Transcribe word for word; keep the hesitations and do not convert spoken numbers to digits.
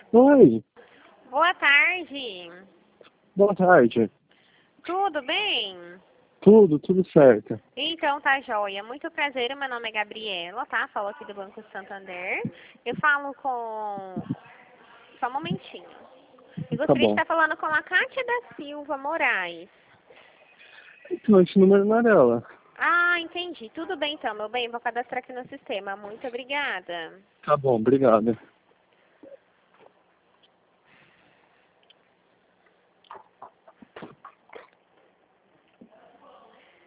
Oi, Boa tarde. boa tarde. Tudo bem? Tudo, tudo certo. Então tá joia. Muito prazer, meu nome é Gabriela, tá? Falo aqui do Banco Santander. Eu falo com... Só um momentinho. Eu Tá gostaria de bom. estar falando com a Cátia da Silva Moraes. Então, esse número não é dela. Ah, entendi. Tudo bem então, meu bem. Vou cadastrar aqui no sistema. Muito obrigada. Tá bom, obrigado.